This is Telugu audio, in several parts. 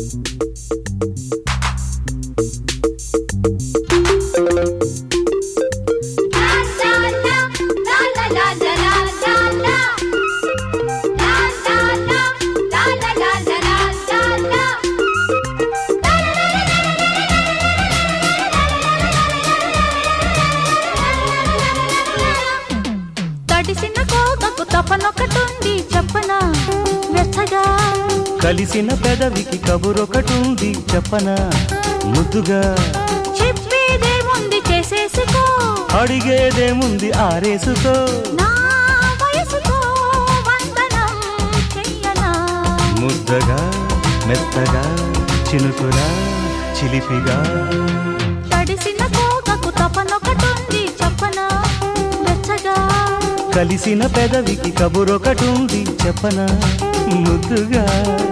తపనొకటుంది చెప్పనా వెచ్చగా కలిసిన పెదవికి కబురొకటుంది చెప్పనా ముద్దుగా చెప్పేదేముంది చేసేసుకో అడిగేదేముంది ఆరేసుకో నా వయసుతో వందనం చెయ్యనా ముద్దగా మెత్తగా చినుకులా చిలిపిగా తడిసిన కోకకు తపనొకటుంది చెప్పనా వెచ్చగా కలిసిన పెదవికి కబురొకటుంది చెప్పనా ముద్దుగా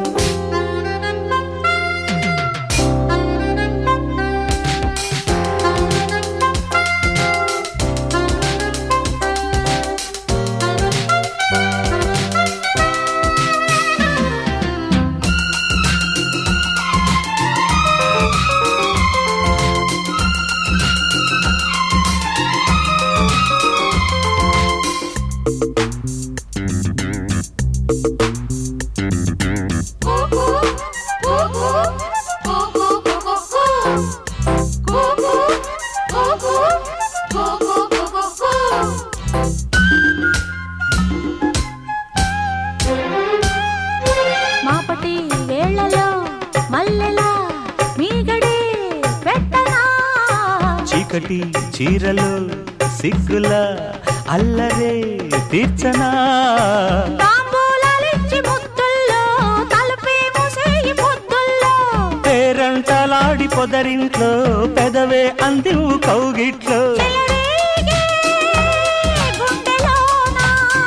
మాపటి వేళలో మల్లెలా మీగడే పెట్టనా చీకటి చీరలో సిగ్గుల అల్లరే తీర్చనా తాంబూలాలిచ్చి ముద్దుల్లో తలుపే మూసేయి పొద్దుల్లో పేరంటలాడి పొదరింట్లో పెదవే అందివు కౌగిట్లో చెలరేగే గుండెలోన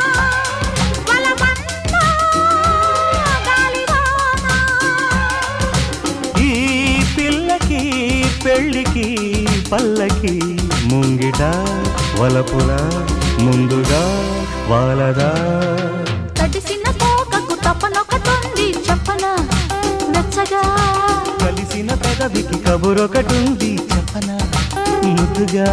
వలపన్నా గాలివాన ఈ పిల్లకి పెళ్ళికి పల్లకి ముంగిట వలపుల ముందుగా వాలదా తడిసిన కోకకు తపనొకటుంది చెప్పనా వెచ్చగా కలిసిన పెదవికి కబురొకటుంది చెప్పనా ముద్దుగా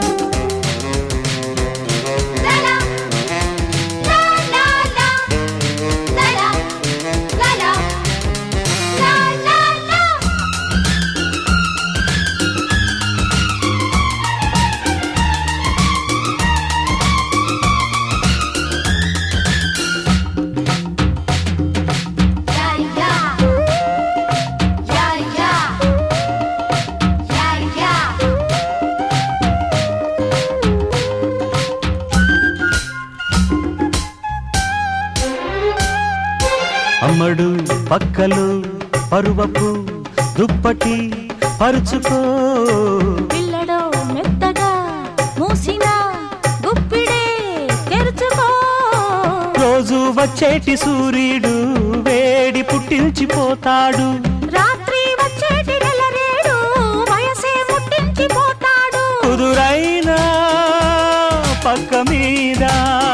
అమ్మడు పక్కలు పరువపు దుప్పటి పరుచుకో పిల్లడో మెత్తగా మూసిన గుప్పిడే తెరుచుకో రోజు వచ్చేటి సూర్యుడు వేడి పుట్టించిపోతాడు రాత్రి వచ్చేటి నెలరేడు వయసే ముట్టించిపోతాడు కుదురైనా పక్క మీద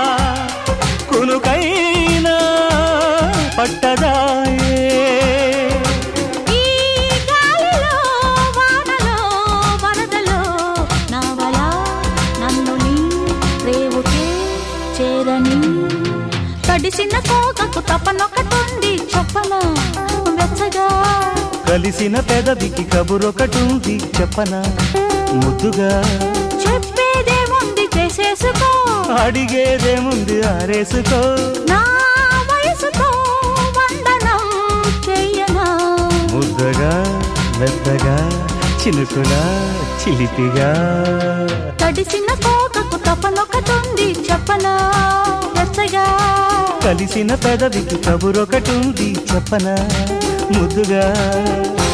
కునుకైనా పట్టదాయే ఈ గాలిలో వానలో వరదలో నావలా నన్ను నీ రేవుకే చేరని తడిసిన కోకకు తపనొకటుంది చెప్పనా వెచ్చగా కలిసిన పెదవికి కబురొకటుంది చెప్పనా ముద్దుగా చెప్పేదేముంది చేసేసుకో అడిగేదేముంది ఆరేసుకో నా వయసుతో వందనం చెయ్యనా ముద్దగా మెత్తగా చినుకులా చిలిపిగా తడిసిన కోకకు తపనొకటుంది చెప్పనా వెచ్చగా కలిసిన పెదవికి కబురొకటుంది చెప్పనా ముద్దుగా